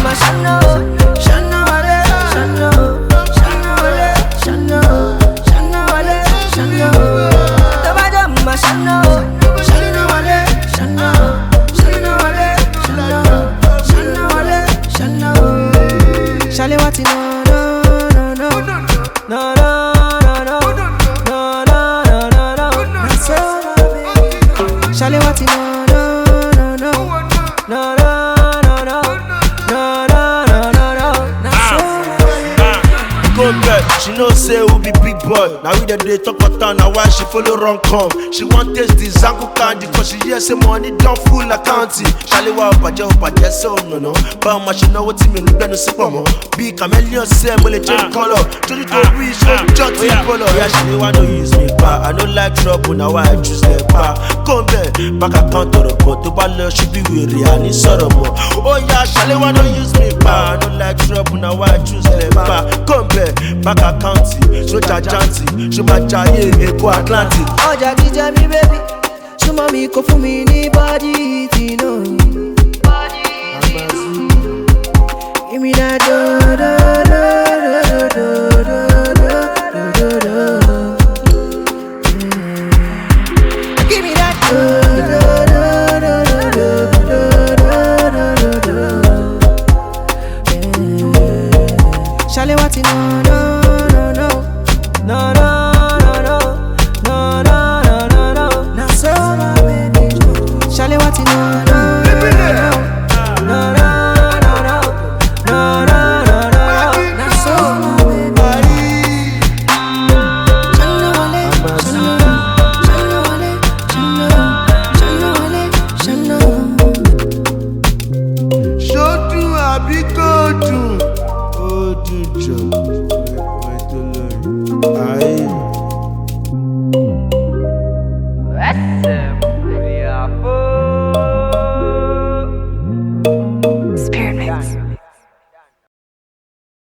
my shano, shano wale, shano, shano wale, shano, shano wale, shano. Tabada my shano, shano wale, shano, shano wale, shano, shano wale, shano. Shale wati no no no no no no. Shale wati no no no no no no no no no no. Go back, she know say who be big boy. Now we dey talk about town, now why she follow run come? She want taste the Zanku candy, cause she hear say money don't full accounting. Shale wa obaje so no. But my she know what me look no see pomo. Big chameleon say mo le change color. Joji to reach so just follow. Yeah, she want to use me pa. I no like trouble, now why I choose the pa. Come back account to the pot. To ball she be weary, I need sorrow more. Oh yeah, shale want to use me pa. I no like trouble, now why I choose the pa. Come back account, so jajanti, so my jaye, Eko Atlantic. Oh Jackie Jammy baby, so mommy go for me ni body, you know. Give me that do do do do do do do do. Give me that do do do do do do. Shale wati no no no no no no no no no no no. Now so my baby, shale wati no no no no no no. Essa mulher